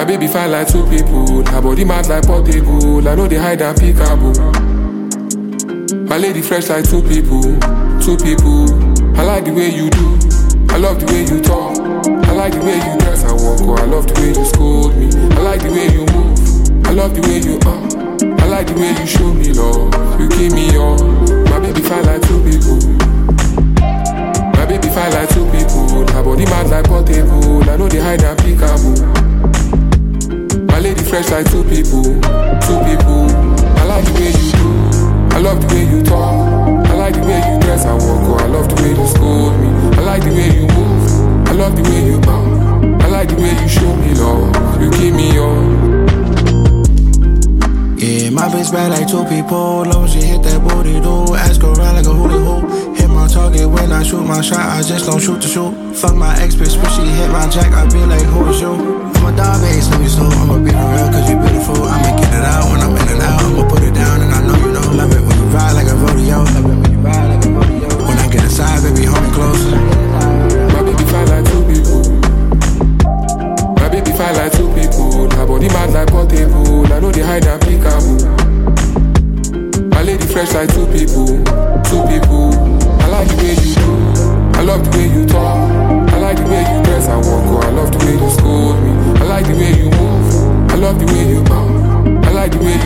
My baby fine like two people. Her body mad like portable. I know they hide and peekaboo. My lady fresh like two people. Two people. I like the way you do. I love the way you talk. I like the way you dress and walk. Oh, I love the way you scold me. I like the way you move. I love the way you I like the way you show me love. You give me all. My baby fine like two people. My baby fine like two people. Her body mad like portable. I know they hide and peekaboo. My lady fresh like two people. Two people. I like the way you do. I love the way you talk. I like the way you dress and walk. Oh, I love the way you scold me. I like the way you move. I love the way you I like the way you show me love. You give me all. Yeah, my bitch bad like two people. Love when she hit that booty, do. Ask her around like a hula hoop. Hit my target when I shoot my shot. I just don't shoot to shoot. Fuck my ex bitch when she hit my jack. I be like, who is you? I'm a dog base, let me slow. I'ma be for real cause you beautiful. I'ma get it out when I'm in and out. I'ma put it down and I know you know. Love it when you ride like a rodeo. Love it when you ride like a rodeo. When I get inside, baby, hold me close. My baby fine like two people. My baby fine like two people. Her body mad like portable. I know they hide and peekaboo. My lady fresh like two people. Two people. I like the way you do. I love the way you talk. I like the way you dress and walk. Oh, I love the way you scold me. I like the way you move. I love the way you I like the way